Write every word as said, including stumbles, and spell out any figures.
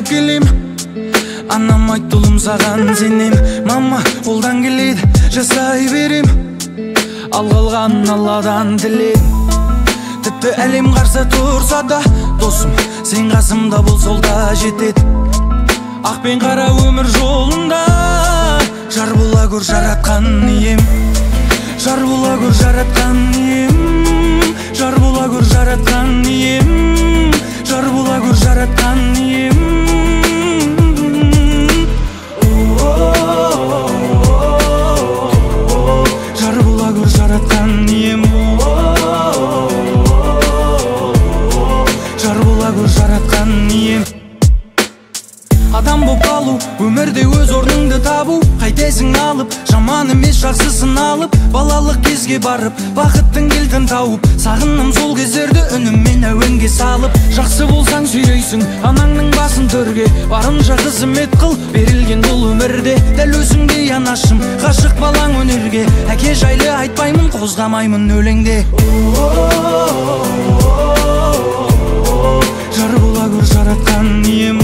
келем. Анам айтты ұлым саған сенем. Мама қолдан келеді жасай берем. Ал қалғанын Алладан тілем. Тіпті әлем қарсы тұрса да досым сен қасымда бол, сол да жетеді. Ақ пен қара өмір жолында жар бола көр жаратқан ием. Жар бола көр жаратқан ием. Жар бола көр жаратқан ием. Жар бола көр жаратқан ием. Жар бола көр жаратқан ием. Жар бола көр жаратқан ием. Адам боп қалу, өмірде өз орныңды табу. Қайтесің алып, жаман емес жақсысын алып. Балалық кезге барып, бақыттың кілтін тауып. Сағынным сол кездерді үніммен әуенге салып. Жақсы болсаң сүйрейсің анаңның басын төрге. Барынша қызмет қыл, берілген бұл өмірде. Дәл өзіңдей анашым, ғашық балаң өнерге. Әке жайлы айтпаймын, қозғамаймын өлеңде. Жар бола көр жаратқан ием.